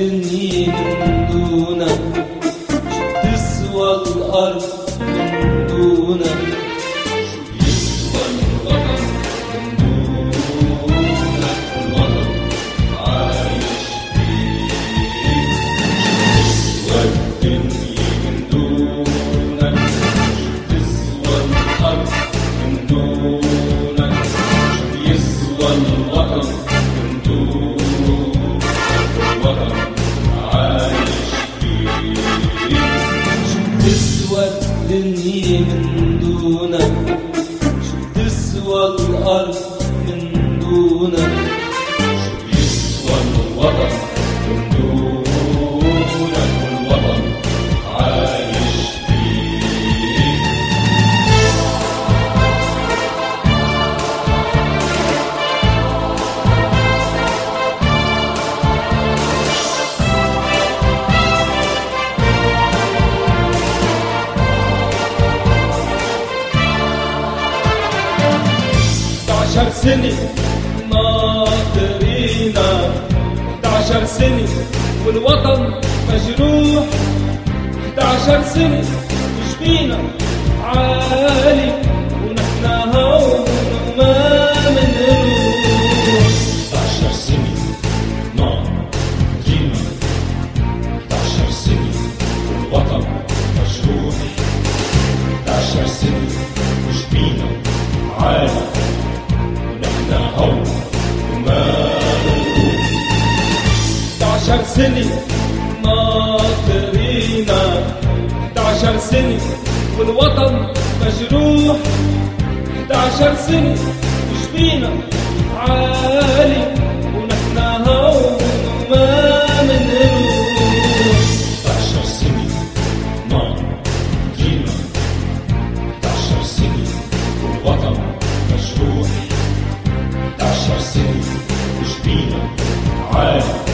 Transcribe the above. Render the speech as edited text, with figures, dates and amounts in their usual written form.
الدنيا من دونك، شو تسوى الأرض من دونك، شو يسوى الوطن من دونك، الوطن عايش فيه. شو يسوى الدنيا من دونك، شو تسوى الأرض من دونك، شو يسوى الوطن من دونك، الوطن عايش فيه. شو تسوى الدنيا من دونك، شو تسوى الأرض من دونك، شو يسوى الوطن من دونك، الوطن عايش فيه. 11 سنة ناطرينا، 11 سنة والوطن مجروح، 11 سنة وجبينا عالي ونحن هون وما منروح. 11 سنة ناطرينا، 11 سنة والوطن مجروح، 11 سنة وجبينا عالي ونحن هون وما منروح. 11 سنة ناطرينا، 11 سنة والوطن مجروح، 11 سنة وجبينا عالي ونحن هون وما منروح. 11 سنة ناطرينا، 11 سنة والوطن مجروح، 11 سنة وجبينا عالي